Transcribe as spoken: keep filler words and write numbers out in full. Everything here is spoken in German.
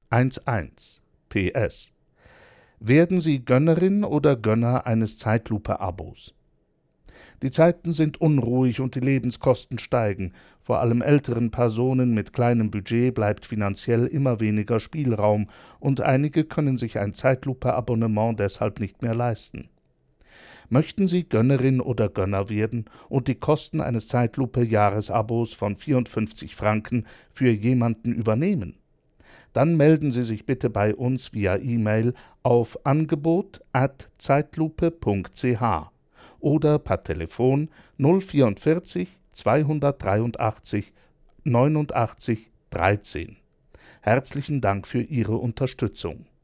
eins P S Werden Sie Gönnerin oder Gönner eines Zeitlupe-Abos? Die Zeiten sind unruhig und die Lebenskosten steigen. Vor allem älteren Personen mit kleinem Budget bleibt finanziell immer weniger Spielraum und einige können sich ein Zeitlupe-Abonnement deshalb nicht mehr leisten. Möchten Sie Gönnerin oder Gönner werden und die Kosten eines Zeitlupe-Jahresabos von vierundfünfzig Franken für jemanden übernehmen? Dann melden Sie sich bitte bei uns via E-Mail auf angebot at zeitlupe punkt c h oder per Telefon null vierundvierzig zweihundertdreiundachtzig neunundachtzig dreizehn. Herzlichen Dank für Ihre Unterstützung.